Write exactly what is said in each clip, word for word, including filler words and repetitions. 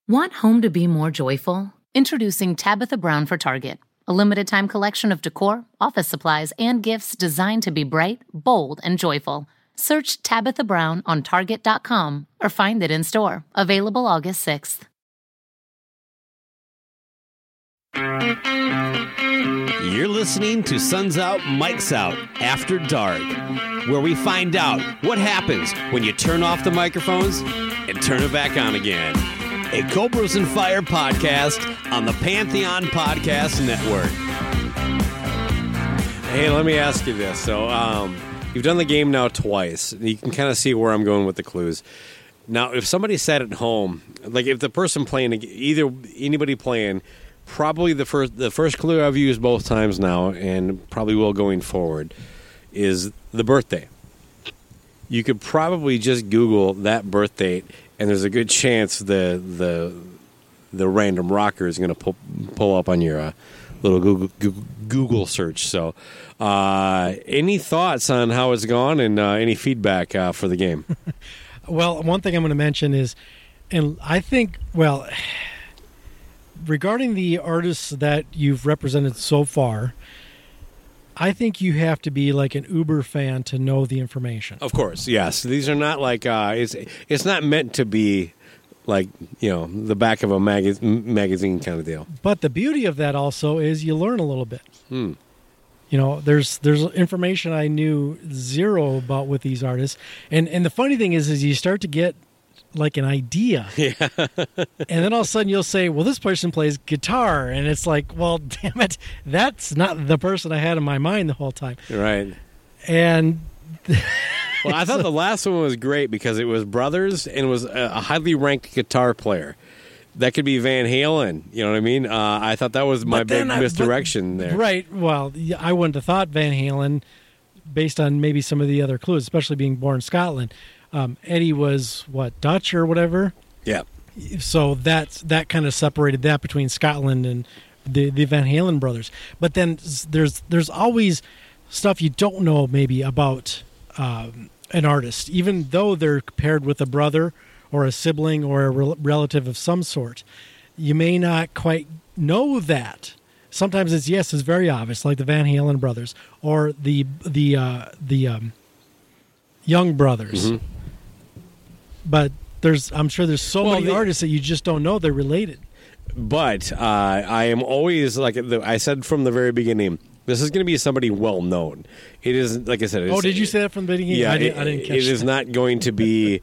Want home to be more joyful? Introducing Tabitha Brown for Target, a limited-time collection of decor, office supplies, and gifts designed to be bright, bold, and joyful. Search Tabitha Brown on Target dot com or find it in store. Available August sixth. You're listening to Suns Out, Mics Out, After Dark, where we find out what happens when you turn off the microphones and turn it back on again. A Cobras and Fire podcast on the Pantheon Podcast Network. Hey, let me ask you this. So, um, you've done the game now twice. You can kind of see where I'm going with the clues. Now, if somebody sat at home, like if the person playing, either anybody playing, probably the first the first clue I've used both times now, and probably will going forward, is the birth date. You could probably just Google that birth date, and there's a good chance the the the random rocker is going to pull pull up on your uh, little Google, Google search. So, uh, any thoughts on how it's gone, and uh, any feedback uh, for the game? Well, one thing I'm going to mention is, and I think, well, regarding the artists that you've represented so far, I think you have to be like an Uber fan to know the information. Of course, yes. These are not like uh, it's it's not meant to be like, you know, the back of a mag- magazine kind of deal. But the beauty of that also is you learn a little bit. Hmm. You know, there's there's information I knew zero about with these artists, and and the funny thing is, is you start to get like an idea, yeah, and then all of a sudden you'll say, well, this person plays guitar, and it's like, well, damn it, that's not the person I had in my mind the whole time. Right. And well, I thought the last one was great because it was brothers and it was a highly ranked guitar player. That could be Van Halen, you know what I mean? Uh, I thought that was my big I, misdirection but, there. Right, well, I wouldn't have thought Van Halen based on maybe some of the other clues, especially being born in Scotland. Um, Eddie was, what, Dutch or whatever? Yeah. So that's, that kind of separated that between Scotland and the, the Van Halen brothers. But then there's there's always stuff you don't know maybe about um, an artist, even though they're paired with a brother or a sibling or a rel- relative of some sort. You may not quite know that. Sometimes it's, yes, it's very obvious, like the Van Halen brothers or the the uh, the um, Young brothers. Mm-hmm. But there's, I'm sure there's so well, many the, artists that you just don't know they're related. But uh, I am always, like I said from the very beginning, this is going to be somebody well known. It is, like I said. It's, oh, did you say that from the beginning? Yeah, I, did, it, I didn't catch it that. is not going to be.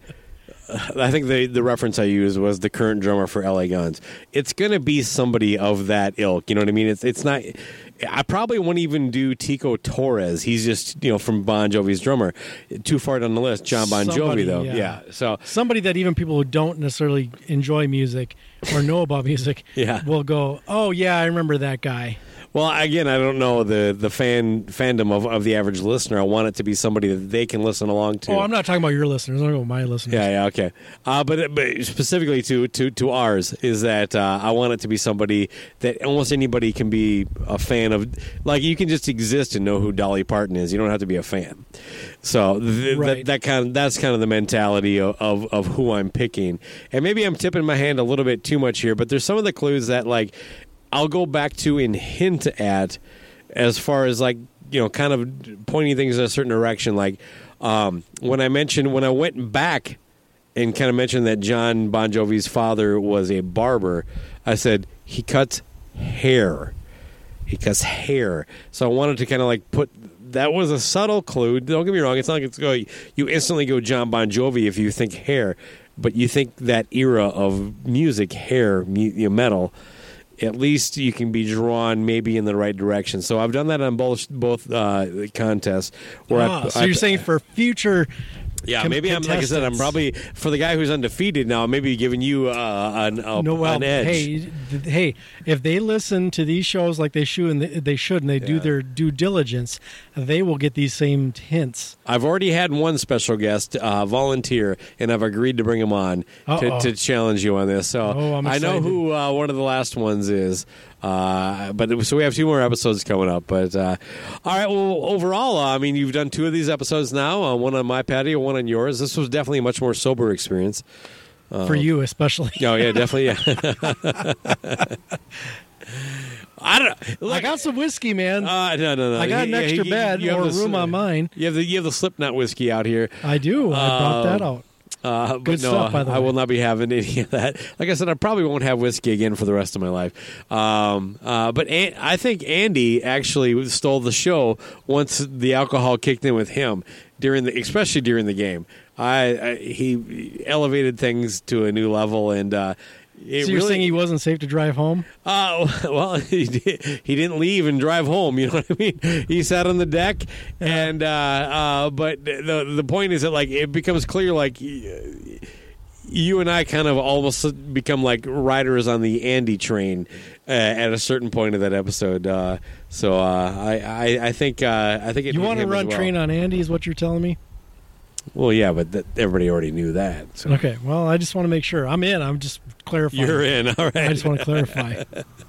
I think the the reference I used was the current drummer for L A Guns. It's going to be somebody of that ilk. You know what I mean? It's it's not. I probably wouldn't even do Tico Torres. He's just, you know, from Bon Jovi's drummer. Too far down the list. John Bon Somebody, Jovi, though. yeah. yeah. So somebody that even people who don't necessarily enjoy music or know about music yeah. will go, oh, yeah, I remember that guy. Well, again, I don't know the, the fan fandom of, of the average listener. I want it to be somebody that they can listen along to. Oh, I'm not talking about your listeners. I'm talking about my listeners. Yeah, yeah, okay. Uh, but, but specifically to, to, to ours is that uh, I want it to be somebody that almost anybody can be a fan of. Like, you can just exist and know who Dolly Parton is. You don't have to be a fan. So th- right. that, that kind of, that's kind of the mentality of, of, of who I'm picking. And maybe I'm tipping my hand a little bit too much here, but there's some of the clues that, like, I'll go back to and hint at as far as, like, you know, kind of pointing things in a certain direction. Like, um, when I mentioned, when I went back and kind of mentioned that John Bon Jovi's father was a barber, I said, he cuts hair. He cuts hair. So I wanted to kind of, like, put, that was a subtle clue. Don't get me wrong. It's not like it's go, you instantly go John Bon Jovi if you think hair, but you think that era of music, hair, mu- you know, metal, at least you can be drawn maybe in the right direction. So I've done that on both both uh, contests. Where ah, I, so I, you're saying for future yeah, com- maybe I'm, like I said, I'm probably, for the guy who's undefeated now, maybe giving you uh, an, a, no, well, an edge. Hey, th- hey, if they listen to these shows like they should and they, they should, and they Yeah. do their due diligence, they will get these same hints. I've already had one special guest uh, volunteer, and I've agreed to bring him on to, to challenge you on this. So oh, I'm I know who uh, one of the last ones is. Uh, but so we have two more episodes coming up. But uh, all right, well, overall, uh, I mean, you've done two of these episodes now. Uh, one on my patio, one on yours. This was definitely a much more sober experience. For you, especially. Oh, yeah, definitely, yeah. I don't. Look, I got some whiskey, man. Uh, no, no, no. I got an Yeah, extra you- bed you have or a the- room on mine. You have the you have the Slipknot whiskey out here. I do. I brought that Um, out. Uh, but Good no, stuff, by the I way. will not be having any of that. Like I said, I probably won't have whiskey again for the rest of my life. Um, uh, but An- I think Andy actually stole the show once the alcohol kicked in with him during the, especially during the game. I, I he elevated things to a new level, and uh, it So you're really, saying he wasn't safe to drive home? Uh, well, he, did, he didn't leave and drive home. You know what I mean? He sat on the deck, and uh, uh, but the the point is that like it becomes clear like y- you and I kind of almost become like riders on the Andy train uh, at a certain point of that episode. Uh, so uh, I, I I think uh, I think it You hit want to him as run well. train on Andy is what you're telling me? Well, yeah, but that, everybody already knew that. So. Okay, well, I just want to make sure. I'm in. I'm just clarifying. You're in, all right. I just want to clarify.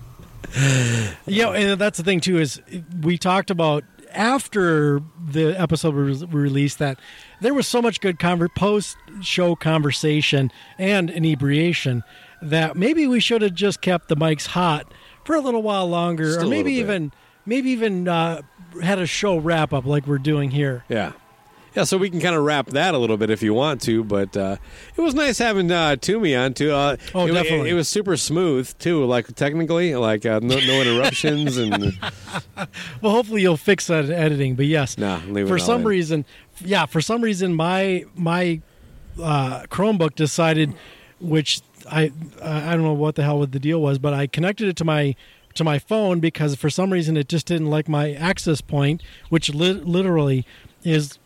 Yeah, and that's the thing, too, is we talked about after the episode was released that there was so much good conver- post-show conversation and inebriation that maybe we should have just kept the mics hot for a little while longer, Just a or maybe little bit. even maybe even uh, had a show wrap-up like we're doing here. Yeah. Yeah, so we can kind of wrap that a little bit if you want to, but uh, it was nice having uh, Toomey on too. Uh, Oh, it, definitely. It, it was super smooth too, like technically, like uh, no, no interruptions and Well, hopefully you'll fix that in editing, but yes. nah, leave it for all some in. reason, yeah, for some reason, my my uh, Chromebook decided, which I I don't know what the hell what the deal was, but I connected it to my to my phone because for some reason it just didn't like my access point, which li- literally is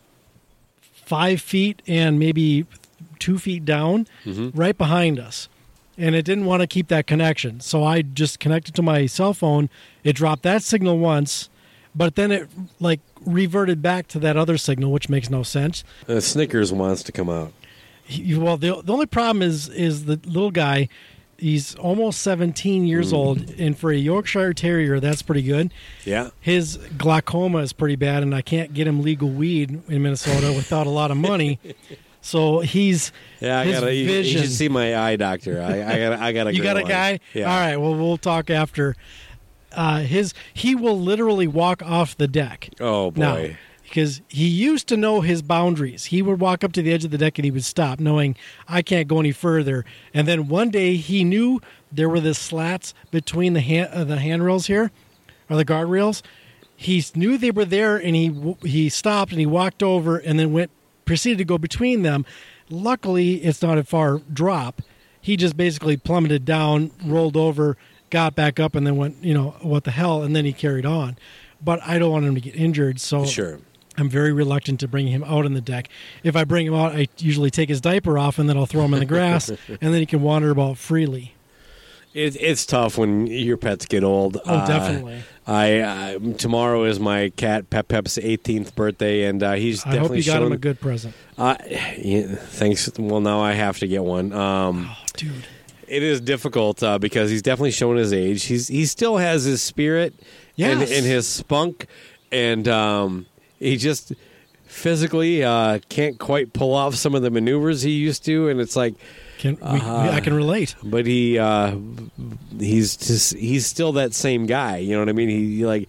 five feet and maybe two feet down, Mm-hmm. right behind us. And it didn't want to keep that connection. So I just connected to my cell phone. It dropped that signal once, but then it like reverted back to that other signal, which makes no sense. Uh, Snickers wants to come out. He, well, the, the only problem is is the little guy. He's almost seventeen years old, and for a Yorkshire Terrier, that's pretty good. Yeah, His glaucoma is pretty bad, and I can't get him legal weed in Minnesota without a lot of money. So he's yeah. I his gotta. You, you vision. should see my eye doctor. I, I got. I got a. You great got a one. guy? Yeah. All right. Well, we'll talk after. Uh, his he will literally walk off the deck Oh boy. now because he used to know his boundaries. He would walk up to the edge of the deck and he would stop, knowing I can't go any further. And then one day he knew there were the slats between the hand, uh, the handrails here, or the guardrails. He knew they were there, and he w- he stopped and he walked over and then went proceeded to go between them. Luckily, it's not a far drop. He just basically plummeted down, rolled over, got back up, and then went, you know, what the hell? And then he carried on. But I don't want him to get injured, so Sure. I'm very reluctant to bring him out on the deck. If I bring him out, I usually take his diaper off, and then I'll throw him in the grass, and then he can wander about freely. It, it's tough when your pets get old. Oh, definitely. I uh, tomorrow is my cat Pep Pep's eighteenth birthday, and uh, he's I definitely hope you got shown. him a good present. Uh, yeah, thanks. Well, now I have to get one. Um, Oh, dude. It is difficult uh, because he's definitely shown his age. He's he still has his spirit and, Yes. and his spunk, and um, he just physically uh, can't quite pull off some of the maneuvers he used to. And it's like, Can, we, Uh, I can relate. but he uh, he's just he's still that same guy. You know what I mean? He like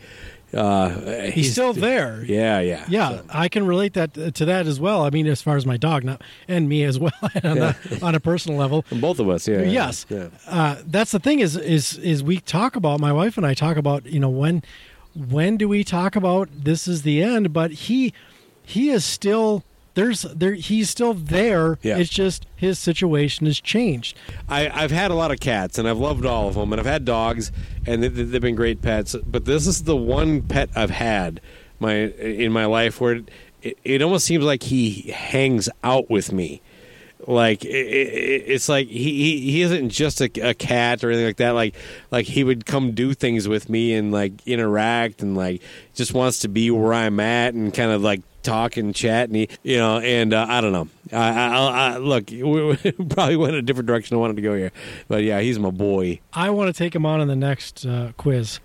uh, He's, still there. Yeah, yeah, Yeah, So- I can relate that to that as well. I mean, as far as my dog, not and me as well on, a, on a personal level. and both of us. Yeah. Yes, Yeah. uh, that's the thing. Is is is we talk about, my wife and I talk about, you know, when when do we talk about this is the end? But he he is still there's there he's still there. Yeah. It's just his situation has changed. I, I've had a lot of cats, and I've loved all of them, and I've had dogs, and they, they've been great pets. But this is the one pet I've had my in my life where it, it almost seems like he hangs out with me. Like it, it, it's like he, he, he isn't just a, a cat or anything like that. Like like he would come do things with me and like interact and like just wants to be where I'm at and kind of like talk and chat and he, you know and uh, I don't know. I, I, I look, we, we probably went in a different direction I wanted to go here, but yeah, he's my boy. I want to take him on in the next uh, quiz.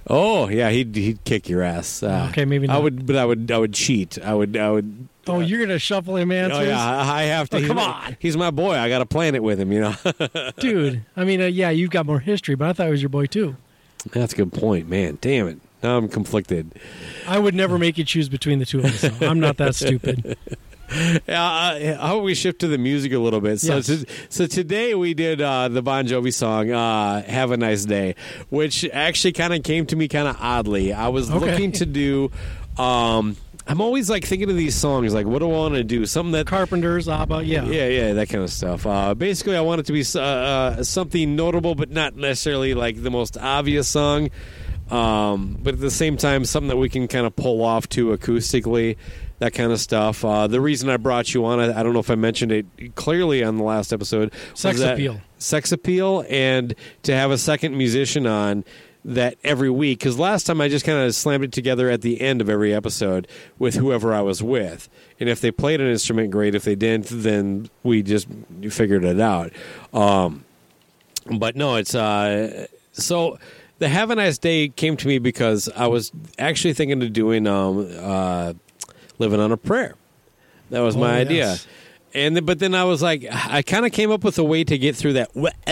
Oh yeah, he'd he'd kick your ass. Uh, okay, maybe not. I would, but I would I would cheat. I would I would. Oh, you're gonna shuffle him answers? Oh yeah, I have to. Oh, He's come my- on. he's my boy. I got to plan it with him. You know. Dude. I mean, uh, yeah, you've got more history, but I thought it was your boy too. That's a good point, man. Damn it. Now I'm conflicted. I would never make you choose between the two of us. So I'm not that stupid. Yeah, uh, how about we shift to the music a little bit? So, Yes. to, so today we did uh, the Bon Jovi song uh, "Have a Nice Day," which actually kind of came to me kind of oddly. I was Okay. looking to do. Um, I'm always like thinking of these songs, like what do I want to do? Something that Carpenters, ABBA, yeah. Yeah, yeah, that kind of stuff. Uh, basically, I want it to be uh, uh, something notable, but not necessarily like the most obvious song. Um, but at the same time, something that we can kind of pull off to acoustically, that kind of stuff. Uh, the reason I brought you on, I, I don't know if I mentioned it clearly on the last episode. was Sex that- appeal. Sex appeal, and to have a second musician on that every week, because last time I just kind of slammed it together at the end of every episode with whoever I was with, and if they played an instrument, great. If they didn't, then we just figured it out. Um, but no, it's uh, so the Have a Nice Day came to me because I was actually thinking of doing um, uh, Living on a Prayer. That was my Oh, idea. yes. And then, but then I was like, I kind of came up with a way to get through that,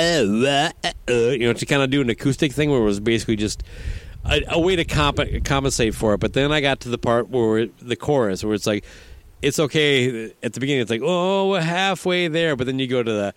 you know, to kind of do an acoustic thing where it was basically just a, a way to comp- compensate for it. But then I got to the part where the chorus, where it's like, it's okay at the beginning. It's like, oh, we're halfway there, but then you go to the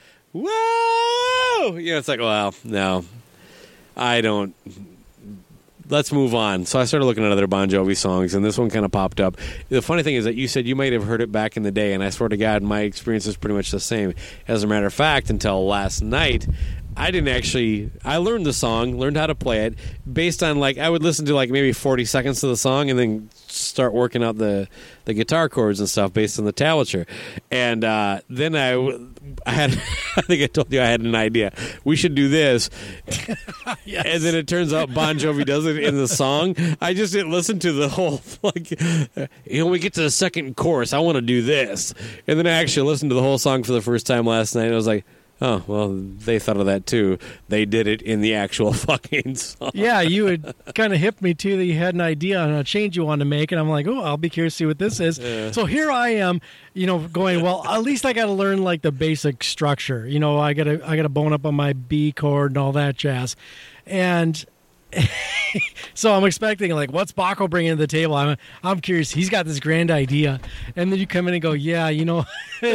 whoa, you know, it's like, well, no, I don't. Let's move on. So I started looking at other Bon Jovi songs, and this one kind of popped up. The funny thing is that you said you might have heard it back in the day, and I swear to God, my experience is pretty much the same. As a matter of fact, until last night, I didn't actually... I learned the song, learned how to play it, based on, like, I would listen to, like, maybe forty seconds of the song, and then start working out the, the guitar chords and stuff based on the tablature. And uh, then I, I had... I think I told you I had an idea. We should do this. Yes. And then it turns out Bon Jovi does it in the song. I just didn't listen to the whole, like, you know, we get to the second chorus, I want to do this. And then I actually listened to the whole song for the first time last night, and I was like, oh, well, they thought of that too. They did it in the actual fucking song. Yeah, you had kind of hipped me to that you had an idea on a change you wanted to make, and I'm like, oh, I'll be curious to see what this is. Yeah. So here I am, you know, going, well, at least I got to learn like the basic structure. You know, I got to I got to bone up on my B chord and all that jazz, and. So I'm expecting, like, what's Baco bringing to the table? I'm I'm curious. He's got this grand idea, and then you come in and go, yeah, you know,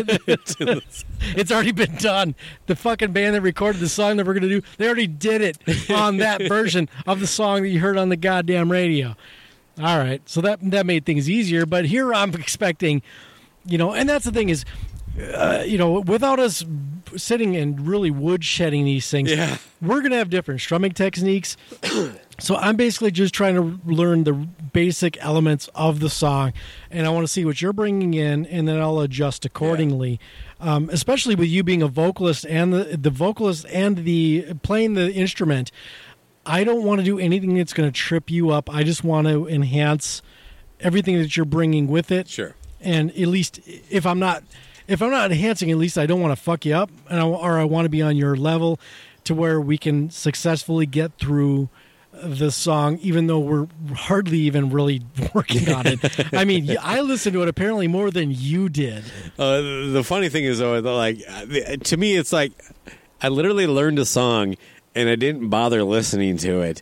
it's already been done. The fucking band that recorded the song that we're gonna do, they already did it on that version of the song that you heard on the goddamn radio. All right, so that that made things easier. But here I'm expecting, you know, and that's the thing is, uh, you know, without us sitting and really woodshedding these things, Yeah. we're going to have different strumming techniques. So I'm basically just trying to learn the basic elements of the song, and I want to see what you're bringing in, and then I'll adjust accordingly. Um, especially with you being a vocalist and the the vocalist and the playing the instrument, I don't want to do anything that's going to trip you up. I just want to enhance everything that you're bringing with it. Sure. And at least if I'm not if I'm not enhancing, at least I don't want to fuck you up, and I, or I want to be on your level to where we can successfully get through the song, even though we're hardly even really working on it. I mean, I listened to it apparently more than you did. Uh, the funny thing is, though, like, to me, it's like I literally learned a song and I didn't bother listening to it.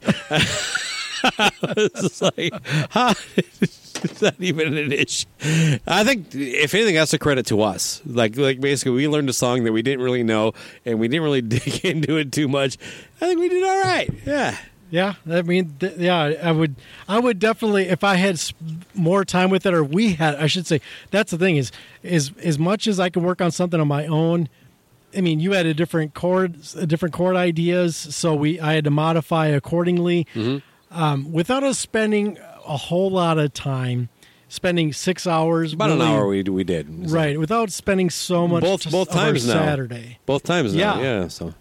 It's just like, huh? It's not even an issue. I think, if anything, that's a credit to us. Like, like basically, we learned a song that we didn't really know, and we didn't really dig into it too much. I think we did all right. Yeah. Yeah, I mean, th- yeah, I would, I would definitely, if I had s- more time with it, or we had, I should say, that's the thing is, is as much as I can work on something on my own. I mean, you had a different chord, a different chord ideas, so we, I had to modify accordingly. Mm-hmm. Um, without us spending a whole lot of time, spending six hours, About really- an hour we we did. So. right? Without spending so much Both t- both of our times now. Saturday. Both times now. Yeah. Yeah. So.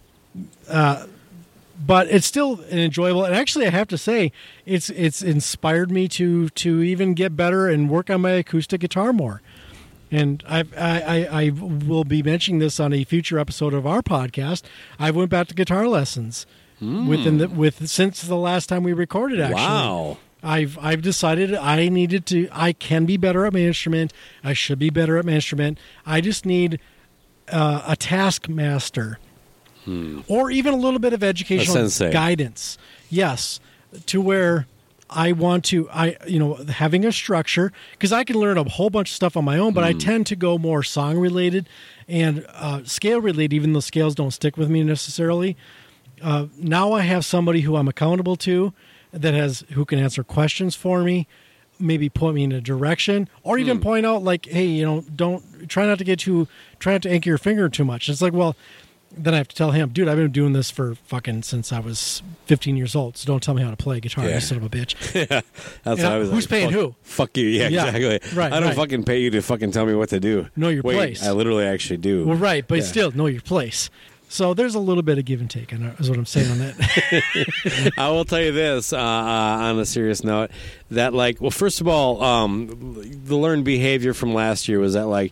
But it's still an enjoyable, and actually, I have to say, it's it's inspired me to to even get better and work on my acoustic guitar more. And I've, I I I will be mentioning this on a future episode of our podcast. I went back to guitar lessons Mm. within the with since the last time we recorded. Actually, Wow. I've I've decided I needed to. I can be better at my instrument. I should be better at my instrument. I just need uh, a taskmaster, Hmm. or even a little bit of educational sensei. guidance. Yes, to where I want to. I you know having a structure, because I can learn a whole bunch of stuff on my own, but I tend to go more song related and uh, scale related. Even though scales don't stick with me necessarily. Uh, now I have somebody who I'm accountable to, that has who can answer questions for me, maybe point me in a direction, or even Hmm. point out like, hey, you know, don't try not to get too try not to anchor your finger too much. It's like, well, then I have to tell him, dude, I've been doing this for fucking since I was fifteen years old. So don't tell me how to play guitar, Yeah. you son of a bitch. That's what Yeah, I was who's like, paying fuck, who? Fuck you. Yeah, Yeah, exactly. right, I don't right. fucking pay you to fucking tell me what to do. Know your Wait, place. I literally actually do. Well, right, but Yeah. still know your place. So there's a little bit of give and take, and is what I'm saying on that. I will tell you this uh, uh, on a serious note, that like, well, first of all, um, the learned behavior from last year was that like,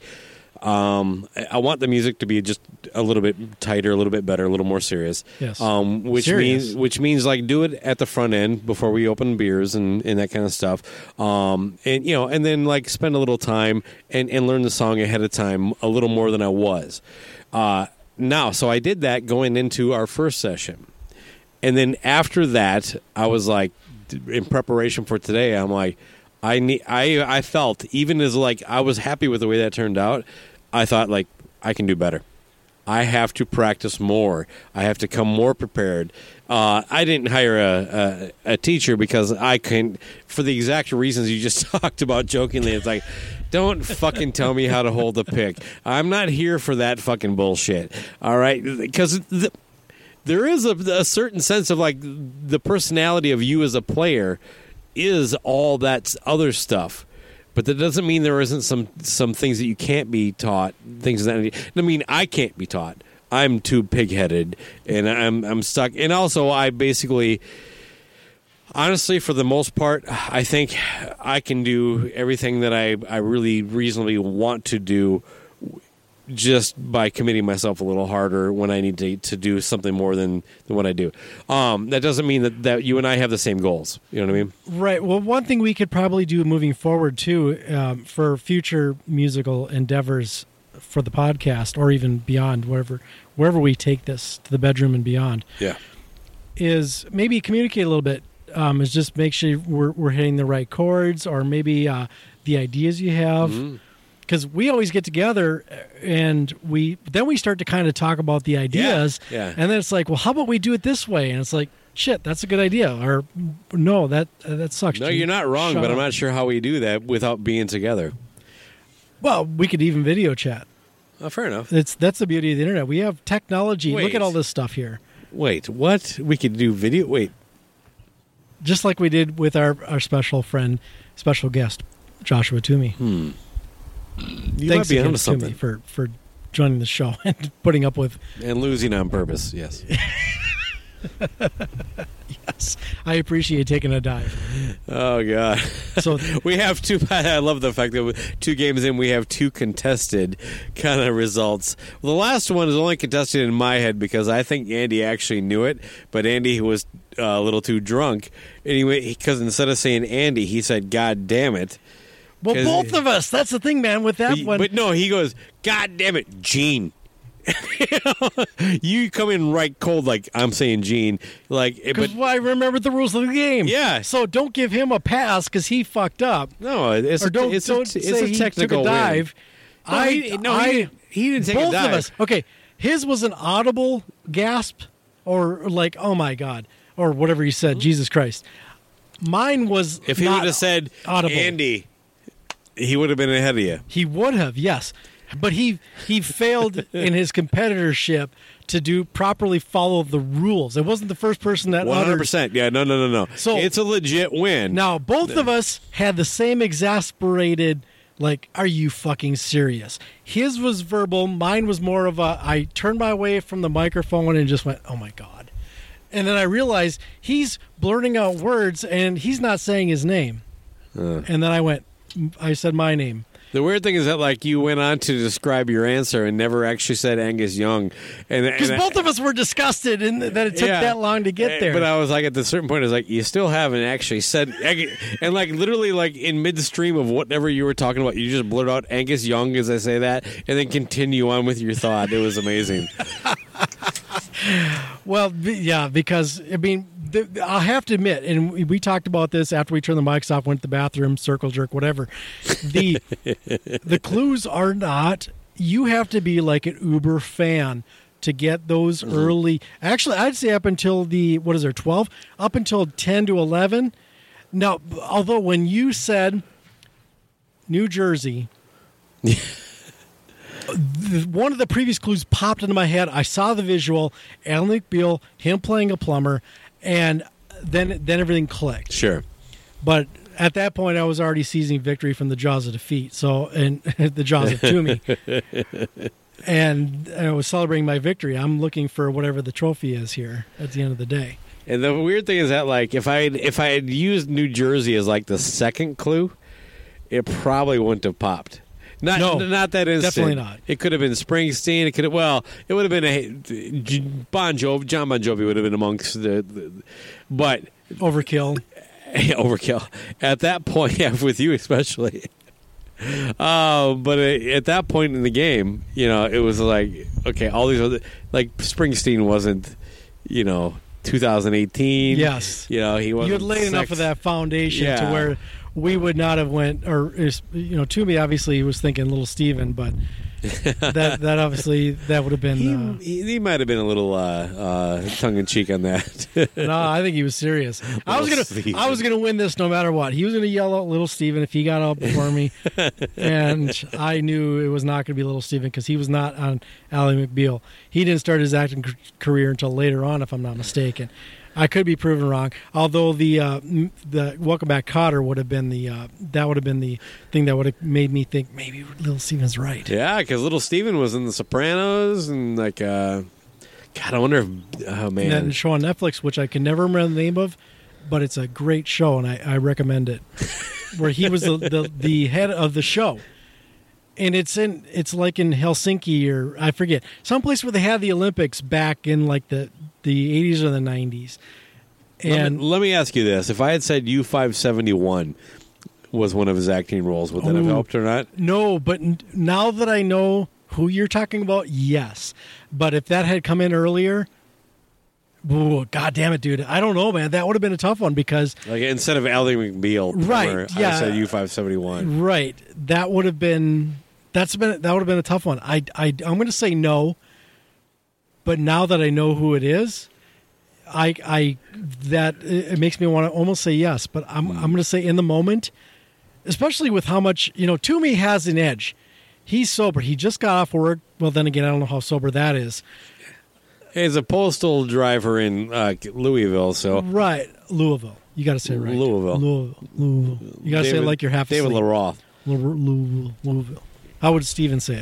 um, I want the music to be just a little bit tighter, a little bit better, a little more serious. Yes. Um, which Serious. means which means like do it at the front end before we open beers and, and that kind of stuff. Um, and you know, and then like spend a little time and, and learn the song ahead of time a little more than I was. Uh, now, so I did that going into our first session. And then after that, I was like, in preparation for today, I'm like, I need. I I felt even as like I was happy with the way that turned out. I thought like I can do better. I have to practice more. I have to come more prepared. Uh, I didn't hire a, a a teacher because I can, for the exact reasons you just talked about jokingly. It's like, don't fucking tell me how to hold a pick. I'm not here for that fucking bullshit. All right, because the, there is a, a certain sense of like the personality of you as a player is all that other stuff. But that doesn't mean there isn't some some things that you can't be taught. Things that I mean, I can't be taught. I'm too pig-headed, and I'm I'm stuck. And also, I basically, honestly, for the most part, I think I can do everything that I I really reasonably want to do, just by committing myself a little harder when I need to to do something more than, than what I do. Um, that doesn't mean that, that you and I have the same goals. You know what I mean? Right. Well, one thing we could probably do moving forward, too, um, for future musical endeavors for the podcast or even beyond, wherever, wherever we take this to the bedroom and beyond, Yeah. is maybe communicate a little bit. Um, is just make sure we're, we're hitting the right chords, or maybe uh, the ideas you have. Mm-hmm. Because we always get together and we then we start to kind of talk about the ideas, Yeah, yeah. and then it's like, well, how about we do it this way? And it's like, shit, that's a good idea, or no, that uh, that sucks. No, Gene. you're not wrong, Shut but I'm up. not sure how we do that without being together. Well, we could even video chat. Oh, fair enough. It's that's the beauty of the internet. We have technology. Look Wait. at all this stuff here, Wait, what? We could do video? Wait. just like we did with our our special friend, special guest, Joshua Toomey. Hmm. You Thanks might be again, onto something. Toomey, for for joining the show and putting up with. And losing on purpose, yes. Yes, I appreciate taking a dive. Oh, God. So We have two. I love the fact that we- two games in, we have two contested kind of results. Well, the last one is only contested in my head because I think Andy actually knew it, but Andy was uh, a little too drunk. Anyway, because instead of saying Andy, he said, God damn it. well, 'Cause- both of us. That's the thing, man. With that But, one, but no, he goes, God damn it, Gene. You know? You come in right cold like I'm saying Gene. Like, eh, because but I remember the rules of the game. Yeah. So don't give him a pass because he fucked up, no, it's or a, don't it's don't a, it's say a he technical took a win. dive. No, I he, no, I he, didn't, he didn't take both a dive. of us. Okay, his was an audible gasp, or like, oh my god, or whatever he said. Jesus Christ. Mine was If he not would have said audible. Andy, he would have been ahead of you. He would have, yes. But he he failed in his competitorship to do properly follow the rules. It wasn't the first person that One hundred uttered. percent. Yeah, no, no, no, no. So- it's a legit win. Now, both of us had the same exasperated, like, are you fucking serious? His was verbal. Mine was more of a, I turned my way from the microphone and just went, oh my God. And then I realized he's blurting out words and he's not saying his name. Uh. And then I went, I said my name. The weird thing is that, like, you went on to describe your answer and never actually said Angus Young, and because both of us were disgusted in that it took yeah. that long to get there. But I was like, at a certain point, I was like, you still haven't actually said, and like literally, like in midstream of whatever you were talking about, you just blurt out Angus Young as I say that, and then continue on with your thought. It was amazing. Well, yeah, because I mean, the, I'll have to admit, and we, we talked about this after we turned the mics off, went to the bathroom, circle jerk, whatever. The the clues are not. You have to be like an Uber fan to get those mm-hmm. early. Actually, I'd say up until the what is there twelve, up until ten to eleven. Now, although when you said New Jersey. One of the previous clues popped into my head. I saw the visual, Alan McBeal, him playing a plumber, and then then everything clicked. Sure. But at that point, I was already seizing victory from the jaws of defeat, so and the jaws of Toomey. And I was celebrating my victory. I'm looking for whatever the trophy is here at the end of the day. And the weird thing is that, like, if I had, if I had used New Jersey as like the second clue, it probably wouldn't have popped. Not, no, not that instant. Definitely not. It could have been Springsteen. It could have, well, it would have been a Bon Jovi. John Bon Jovi would have been amongst the, the but overkill. Overkill at that point. Yeah, with you especially. Uh, but at that point in the game, you know, it was like, okay, all these other, like Springsteen wasn't, you know, two thousand eighteen. Yes, you know, he wasn't. You had laid sex. enough of that foundation yeah. to where we would not have went, or you know, Toomey obviously was thinking Little Steven, but that that obviously that would have been. He, uh, he, he might have been a little uh, uh, tongue in cheek on that. No, I think he was serious. I was gonna, Steven. I was gonna win this no matter what. He was gonna yell out Little Steven if he got out before me, and I knew it was not gonna be Little Steven because he was not on Ally McBeal. He didn't start his acting c- career until later on, if I'm not mistaken. I could be proven wrong. Although the uh, the Welcome Back, Kotter would have been the uh, that would have been the thing that would have made me think maybe Little Steven's right. Yeah, because Little Steven was in The Sopranos and like, uh, God, I wonder if oh man, and that show on Netflix, which I can never remember the name of, but it's a great show and I, I recommend it. Where he was the, the the head of the show, and it's in it's like in Helsinki or I forget someplace where they had the Olympics back in like the. the eighties or the nineties. And let me, let me ask you this. If I had said U five seventy-one was one of his acting roles, would that Ooh, have helped or not? No, but n- now that I know who you're talking about, yes. But if that had come in earlier, ooh, God damn it, dude. I don't know, man. That would have been a tough one because... Like instead of Ally McBeal, right, yeah, I said U five seventy-one. Right. That would have been... That's been that would have been a tough one. I, I, I'm going to say no. But now that I know who it is, I, I that it makes me want to almost say yes. But I'm I'm going to say in the moment, especially with how much you know, Toomey has an edge. He's sober. He just got off work. Well, then again, I don't know how sober that is. He's a postal driver in uh, Louisville, so right, Louisville. You got to say it right. Louisville, Louisville, Louisville. You got to say it like you're half David asleep. LaRoth. Louisville, Louisville. How would Steven say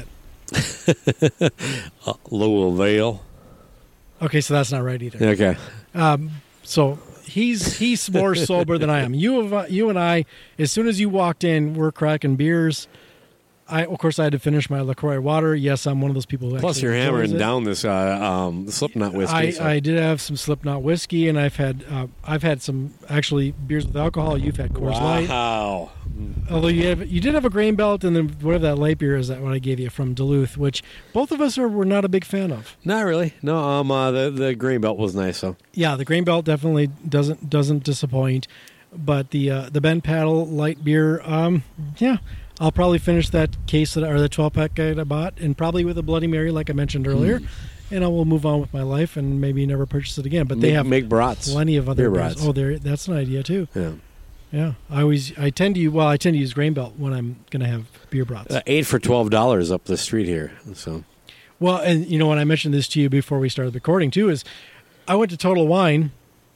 it? uh, Louisville. Okay, so that's not right either. Okay. Um, so he's he's more sober than I am. You have, you and I, as soon as you walked in, we're cracking beers. I, of course, I had to finish my LaCroix water. Yes, I'm one of those people who Plus, actually you're hammering it. down this uh, um, Slipknot whiskey. I, so. I did have some Slipknot whiskey, and I've had uh, I've had some actually beers with alcohol. You've had Coors Light. Wow. Although you have, you did have a Grain Belt, and then whatever that light beer is that what I gave you from Duluth, which both of us are were not a big fan of. Not really. No. Um. Uh, the the Grain Belt was nice. So. Yeah, the Grain Belt definitely doesn't doesn't disappoint, but the uh, the Ben Paddle light beer, um, yeah. I'll probably finish that case that, or the twelve pack I bought, and probably with a Bloody Mary, like I mentioned earlier, mm. and I will move on with my life and maybe never purchase it again. But they make, have make brats, plenty of other beer beers. brats. Oh, there, that's an idea too. Yeah, yeah. I always, I tend to, use, well, I tend to use Grain Belt when I'm going to have beer brats. Uh, eight for twelve dollars up the street here. So, well, and you know when I mentioned this to you before we started recording too is, I went to Total Wine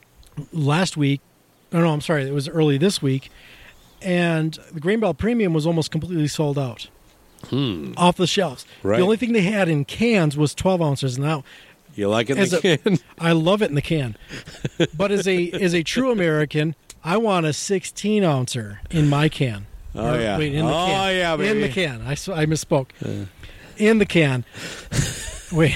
last week. Oh no, I'm sorry, it was early this week. And the Grain Belt Premium was almost completely sold out hmm. off the shelves. Right. The only thing they had in cans was twelve ounces. Now, you like it in the a, can? I love it in the can. But as a as a true American, I want a sixteen ouncer in my can. Oh, Or, yeah. Wait, in the oh, can. yeah, baby. In the can. I, s- I misspoke. Uh. In the can. Wait.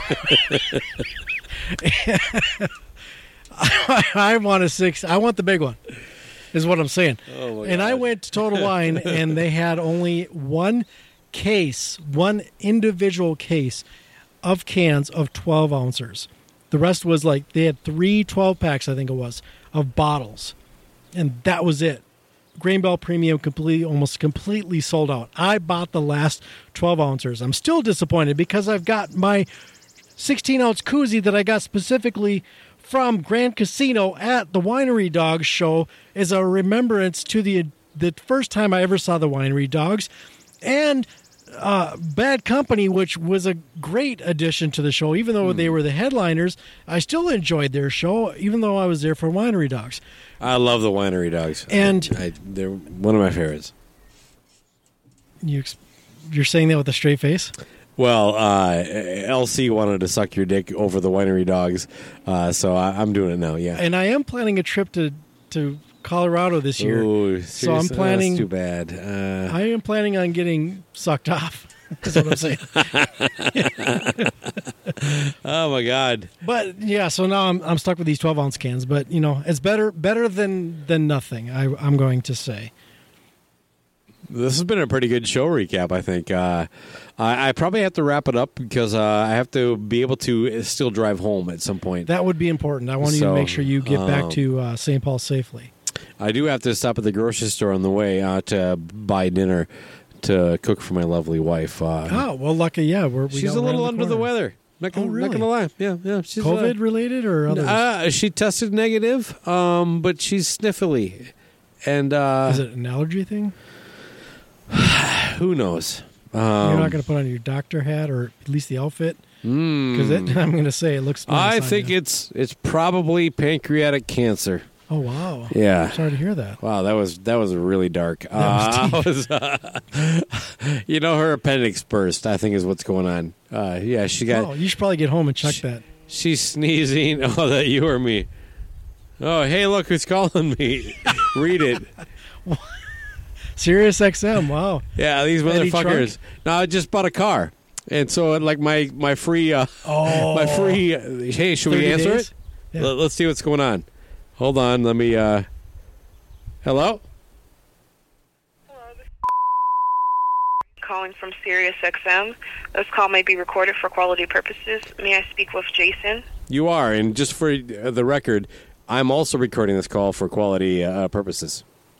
I, I want a six. I want the big one, is what I'm saying. Oh my and God. I went to Total Wine, and they had only one case, one individual case of cans of twelve ounces. The rest was like, they had three twelve packs, I think it was, of bottles. And that was it. Grain Belt Premium completely, almost completely sold out. I bought the last twelve ounces. I'm still disappointed because I've got my sixteen ounce koozie that I got specifically from Grand Casino at the Winery Dogs show as a remembrance to the the first time I ever saw the Winery Dogs. And uh, Bad Company, which was a great addition to the show. Even though mm. they were the headliners, I still enjoyed their show, even though I was there for Winery Dogs. I love the Winery Dogs. And I, I, they're one of my favorites. You, you're saying that with a straight face? Well, uh, L C wanted to suck your dick over the Winery Dogs, uh, so I, I'm doing it now, yeah. And I am planning a trip to, to Colorado this year. Ooh, so I'm planning. That's too bad. Uh, I am planning on getting sucked off. That's what I'm saying. Oh my God! But yeah, so now I'm I'm stuck with these twelve ounce cans. But you know, it's better better than than nothing. I, I'm going to say. This has been a pretty good show recap, I think. Uh, I, I probably have to wrap it up because uh, I have to be able to still drive home at some point. That would be important. I want you So, to make sure you get um, back to uh, Saint Paul safely. I do have to stop at the grocery store on the way uh, to buy dinner to cook for my lovely wife. Uh, Oh, well, lucky, yeah. We're, we she's got a little around under the corner. weather. Not gonna, Oh, really? not gonna lie. Yeah, yeah. She's, COVID uh, related or others? Uh, she tested negative, um, but she's sniffly. And uh, Is it an allergy thing? who knows? Um, You're not going to put on your doctor hat or at least the outfit? Because mm, I'm going to say it looks nice I on think you. it's it's probably pancreatic cancer. Oh, wow. Yeah. Sorry to hear that. Wow, that was that was really dark. That was Uh, I was, uh, you know, her appendix burst, I think, is what's going on. Uh, yeah, she got. Oh, you should probably get home and check Sh- that. She's sneezing. Oh, that you or me? Oh, hey, look who's calling me. Read it. Sirius X M, wow. Yeah, these Eddie motherfuckers. Trunk? No, I just bought a car, and so like my my free uh, Oh. my free. Uh, hey, should we thirty answer days? it? Yeah. Let, let's see what's going on. Hold on, let me. Uh, hello. Calling from Sirius X M. This call may be recorded for quality purposes. May I speak with Jason? You are, and just for uh, the record, I'm also recording this call for quality uh, purposes.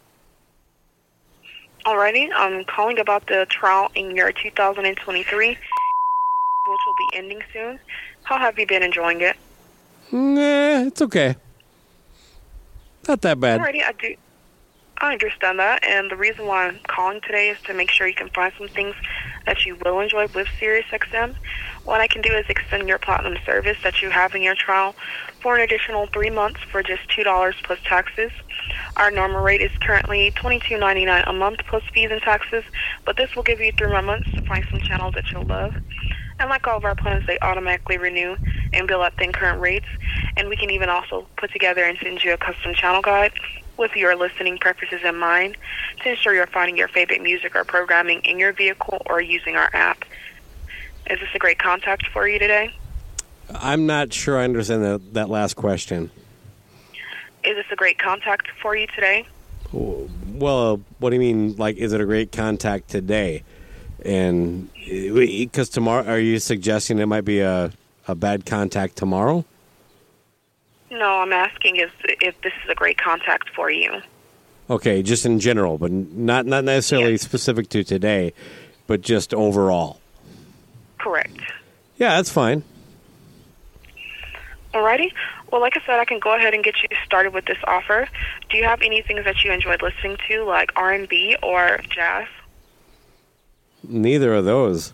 Alrighty, I'm calling about the trial in year two thousand twenty-three, which will be ending soon. How have you been enjoying it? Nah, it's okay. Not that bad. Alrighty, I do. I understand that, and the reason why I'm calling today is to make sure you can find some things that you will enjoy with Sirius X M. What I can do is extend your platinum service that you have in your trial for an additional three months for just two dollars plus taxes. Our normal rate is currently twenty-two ninety-nine a month plus fees and taxes, but this will give you three more months to find some channels that you'll love. And like all of our plans, they automatically renew and bill at then current rates, and we can even also put together and send you a custom channel guide with your listening preferences in mind to ensure you're finding your favorite music or programming in your vehicle or using our app. Is this a great contact for you today? I'm not sure I understand that, that last question. Is this a great contact for you today? Well, what do you mean, like, is it a great contact today? And because tomorrow, are you suggesting it might be a, a bad contact tomorrow? No, I'm asking if, if this is a great contact for you. Okay, just in general, but not, not necessarily Yes. specific to today, but just overall. Correct. Yeah, that's fine. Alrighty. Well, like I said, I can go ahead and get you started with this offer. Do you have any things that you enjoyed listening to, like R and B or jazz? Neither of those.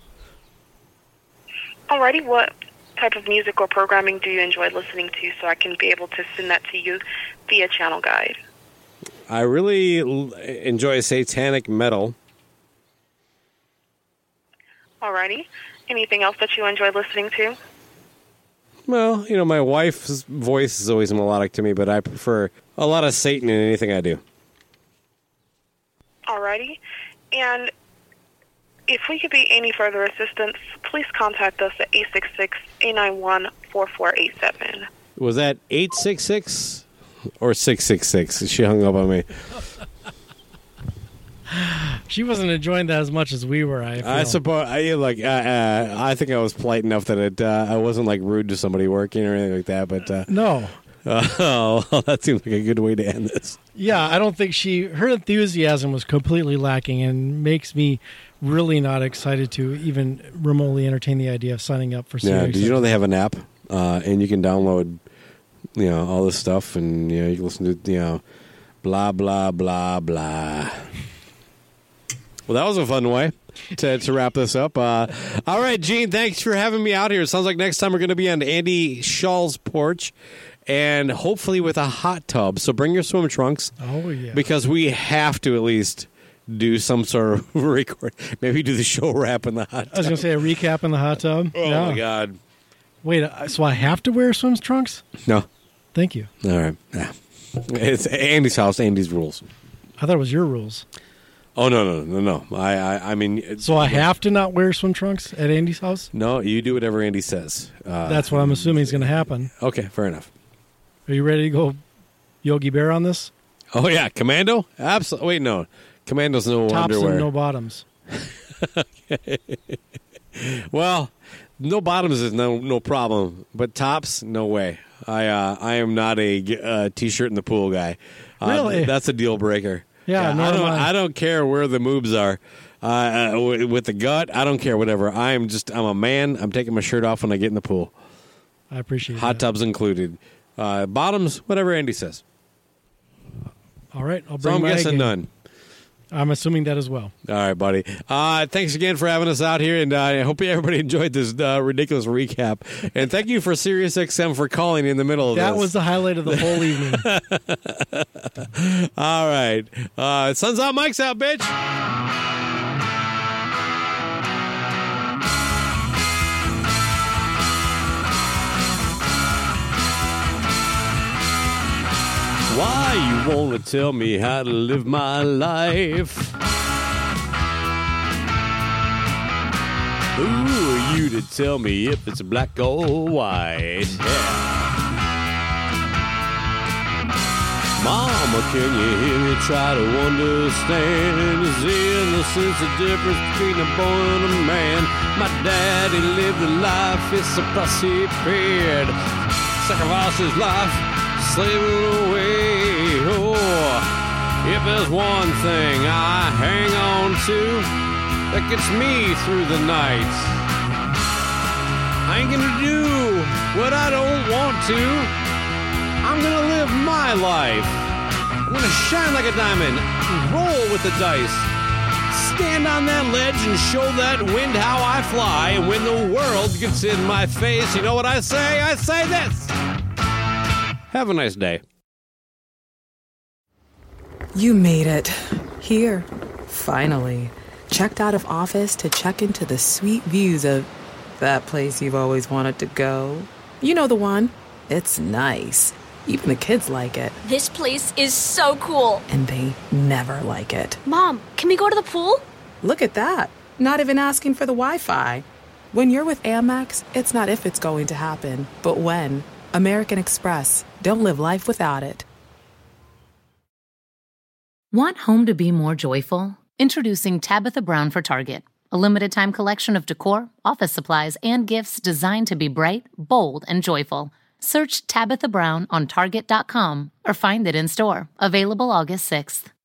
Alrighty. What type of music or programming do you enjoy listening to so I can be able to send that to you via channel guide? I really l- enjoy satanic metal. Alrighty. Anything else that you enjoy listening to? Well, you know, my wife's voice is always melodic to me, but I prefer a lot of Satan in anything I do. Alrighty. Alrighty? And if we could be any further assistance, please contact us at eight six six, eight nine one, four four eight seven. Was that eight six six or six six six? She hung up on me. She wasn't enjoying that as much as we were. I, feel. I suppose. I like. Uh, uh, I think I was polite enough that it. Uh, I wasn't like rude to somebody working or anything like that. But uh, no. Uh, oh, well, that seems like a good way to end this. Yeah, I don't think she. Her enthusiasm was completely lacking, and makes me really not excited to even remotely entertain the idea of signing up for. Yeah. Did you know they have an app, uh, and you can download, you know, all this stuff, and you know you can listen to, you know, blah blah blah blah. Well, that was a fun way to, to wrap this up. Uh, all right, Gene, thanks for having me out here. It sounds like next time we're going to be on Andy Schall's porch, and hopefully with a hot tub. So bring your swim trunks. Oh, yeah. Because we have to at least do some sort of record. Maybe do the show wrap in the hot tub. I was going to say a recap in the hot tub. Oh, yeah. my God. Wait, so I have to wear swim trunks? No. Thank you. All right. Yeah. It's Andy's house, Andy's rules. I thought it was your rules. Oh, no, no, no, no. I, I, I mean... So I have to not wear swim trunks at Andy's house? No, you do whatever Andy says. Uh, That's what I'm assuming is going to happen. Okay, fair enough. Are you ready to go Yogi Bear on this? Oh, yeah. Commando? Absolutely. Wait, no. Commando's no Tops underwear. and no bottoms. Okay. Well, no bottoms is no no problem, but tops, no way. I uh, I am not a uh, t-shirt in the pool guy. Uh, Really? That's a deal breaker. Yeah, I nor don't. am I. I don't care where the moobs are. Uh, uh, w- with the gut, I don't care. Whatever. I am just. I'm a man. I'm taking my shirt off when I get in the pool. I appreciate Hot that. tubs included. Uh, bottoms, whatever Andy says. All right, I'll So bring I'm my guessing A-game. none. I'm assuming that as well. All right, buddy. Uh, thanks again for having us out here, and uh, I hope everybody enjoyed this uh, ridiculous recap. And thank you for SiriusXM for calling in the middle of That this. was the highlight of the whole evening. All right. Uh, sun's out, mic's out, bitch. Why you wanna tell me how to live my life? Who are you to tell me if it's black or white? Yeah. Mama, can you hear me try to understand? Is innocence the difference between a boy and a man? My daddy lived a life, it's a price he paid. Sacrificed his life, slaving away. Oh, if there's one thing I hang on to that gets me through the night, I ain't gonna do what I don't want to. I'm gonna live my life. I'm gonna shine like a diamond, roll with the dice, stand on that ledge and show that wind how I fly. And when the world gets in my face, you know what I say? I say this. Have a nice day. You made it. Here. Finally. Checked out of office to check into the sweet views of that place you've always wanted to go. You know the one. It's nice. Even the kids like it. This place is so cool. And they never like it. Mom, can we go to the pool? Look at that. Not even asking for the Wi-Fi. When you're with Amex, it's not if it's going to happen, but when. American Express. Don't live life without it. Want home to be more joyful? Introducing Tabitha Brown for Target, a limited-time collection of decor, office supplies, and gifts designed to be bright, bold, and joyful. Search Tabitha Brown on Target dot com or find it in store. Available August sixth.